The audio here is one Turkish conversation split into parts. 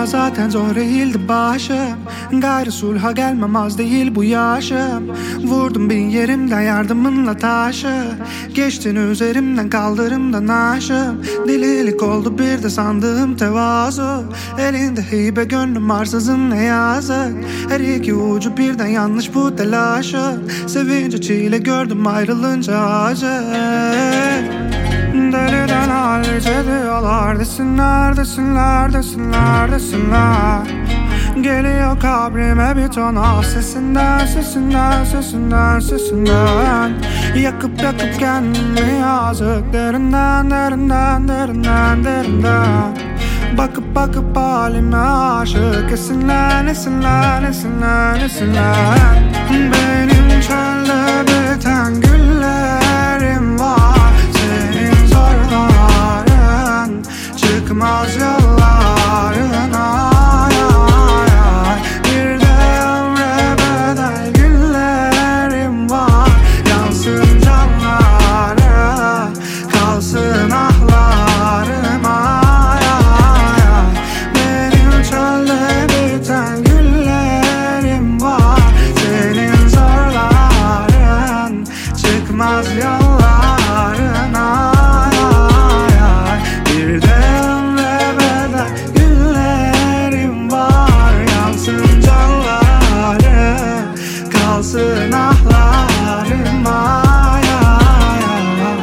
ama zaten zor eğildi başım. Gayrı sulha gelmem az değil bu yaşım. Vurdum bin yerimden yardımınla taşı. Geçtin üzerimden kaldırımdan aşım. Delilik oldu bir de sandığım tevazu. Elinde hibe gönlüm arsızın ne yazık. Her iki ucu birden yanlış bu telaşı. Sevince çile gördüm ayrılınca acı. Deliden hallice diyorlar. Desinler, desinler, desinler, desinler. Geliyor kabrime bir ton ah sesinden, sesinden, sesinden, sesinden. Yakıp yakıp kendimi yazık. Derinden, derinden, derinden, derinden. Bakıp bakıp halime aşık. Esinlen, esinlen, esinlen, esinlen. Benim çölde biten güllerim var. Senin zorların çıkmaz yolların ay ay ay. Bir de ömre bedel günlerim var. Yansın canlara, kalsın ahlarım ay ay ay. Benim çölde biten güllerim var. Senin zorların çıkmaz yolların ay ay ay. Bir de ömre bedel günlerim var. Yansın canları, kalsın ahlarım ay ay ay.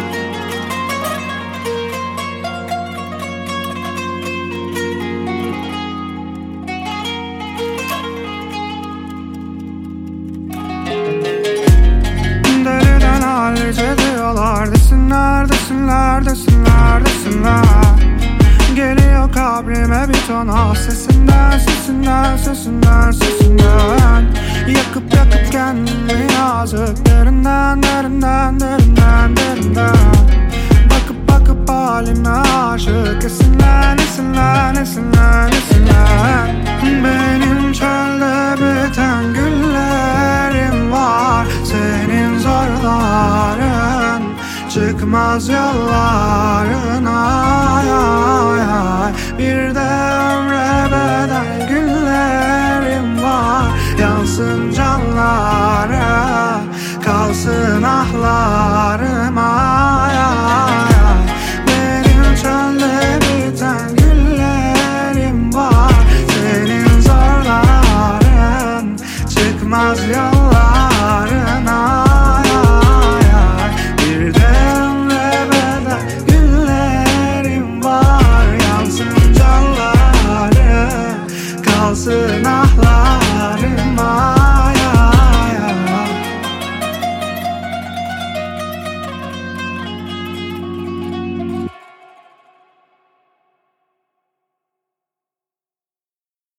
Deliden hallice diyorlar. Desinler, desinler, desinler, desinler. Geliyor kabrime bir ton ah sesinden, sesinden, sesinden, sesinden. Yakıp yakıp kendimi yazık. Derinden, derinden, derinden, derinden. Bakıp bakıp halime aşık. Esinlen, esinlen, esinlen, esinlen. Benim çölde biten güllerim var. Senin zorların çıkmaz yolların ay ay ay. Bir de ömre bedel günlerim var. Yansın canlara, kalsın ahlarım ay ay ay. Benim çölde biten güllerim var. Senin zorların çıkmaz yolların ay ay ay. Bir de ömre bedel günlerim var. Yansın canları, kalsın ahlarım ay.